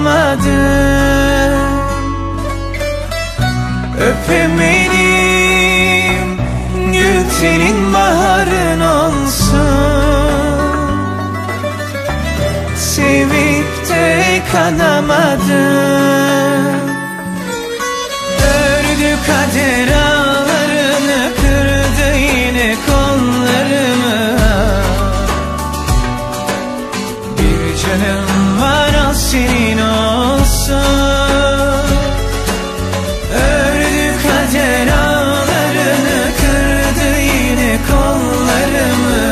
varamadım. Öpemedim, gül senin baharın olsun. Sevip de kanamadım. Ördü kader ağlarını, kırdı yine kollarımı. Bir canım var, al senin olsun. Ördü kader ağlarını, kırdı yine kollarımı.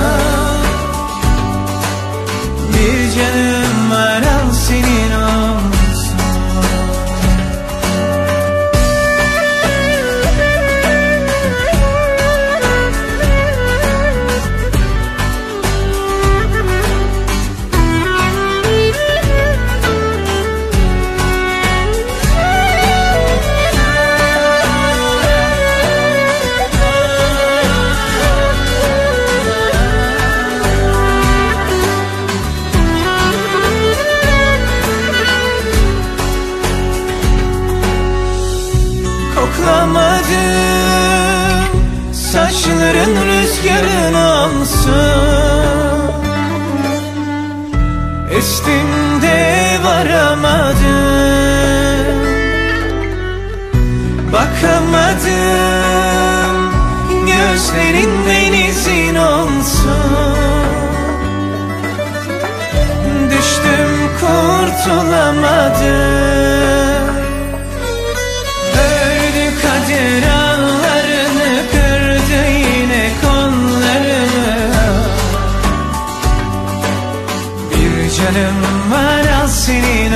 Bir canım var, al senin olsun. Koklamadım, saçların rüzgarın olsun. Estim de varamadım. Bakamadım, gözlerin denizin olsun. Düştüm, kurtulamadım. Kader ağlarını, kırdı yine kollarımı. Bir canım var, al senin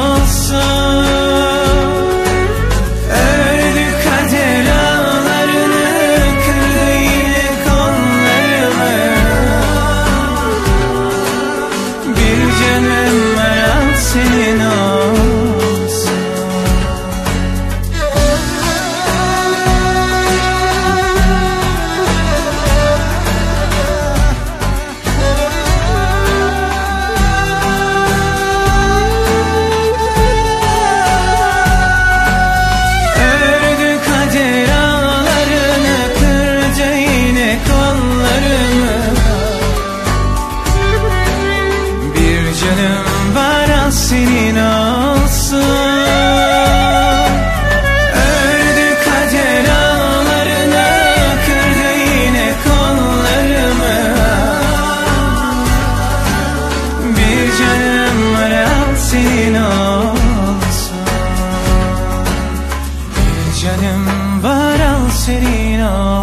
olsun. Ördü kader ağlarını, kırdı yine kollarımı. Bir canım var, al senin olsun. Canım var, al senin olsun. Ördü kader ağlarını, kırdı yine kollarımı. Bir canım var, al senin olsun. Bir canım var, al senin olsun.